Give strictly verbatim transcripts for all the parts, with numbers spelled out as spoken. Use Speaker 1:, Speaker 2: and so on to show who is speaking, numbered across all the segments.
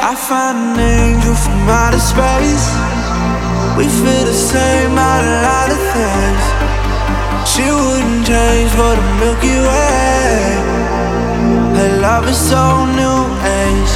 Speaker 1: I found an angel from outer space. We feel the same about a lot of things. She wouldn't change for the Milky Way. Her love is so new age.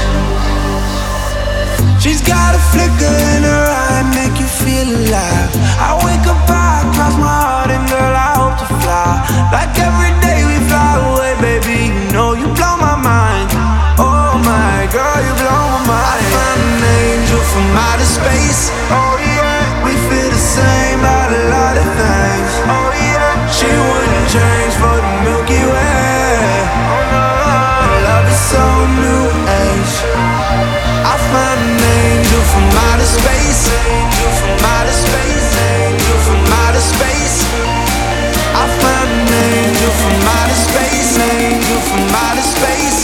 Speaker 1: She's got a flicker in her eye, make you feel alive. I wake up, I cross my heart, and girl, I hope to fly. Like every day we fly away, baby, you know you blow my mind. Oh my girl, you blow my mind. I found an angel from outer space. Oh yeah, we feel the same about a lot of things. Oh yeah, she wouldn't change for the Milky Way. Oh no, her love is so new age. I found an angel from outer space. Angel from outer space. Angel from outer space. I found an angel from outer space. Angel from outer space.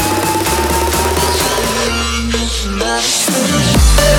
Speaker 1: From outer space.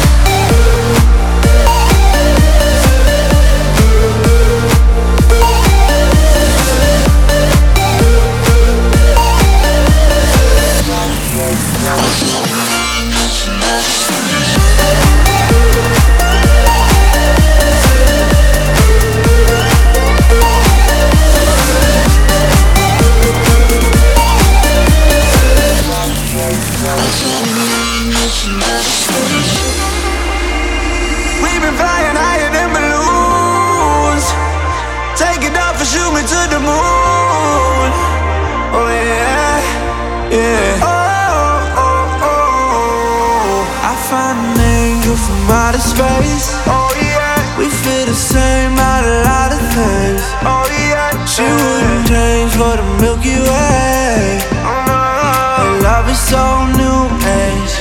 Speaker 1: We've been flying higher than balloons. Take it off and shoot me to the moon. Oh yeah, yeah. Oh, oh, oh. I found an angel from outer space. Oh yeah, we feel the same about a lot of things. Oh yeah, she wouldn't change for the Milky Way. Oh no, her love is so new age.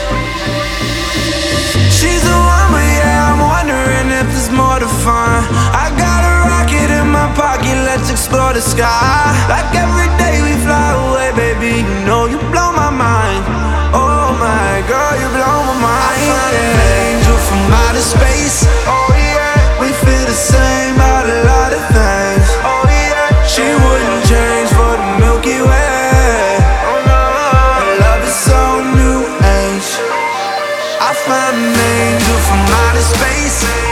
Speaker 1: She's the one, but yeah, I'm wondering if there's more to find. I got a rocket in my pocket, let's explore the sky. Like every day we fly away, baby, you know you blow my mind. Oh my girl, you blow my mind. I found an angel from outer space. Oh yeah, we feel the same about a lot of things. Oh yeah, she wouldn't change for the Milky Way. Oh no, her love is so new age. I found an angel from outer space.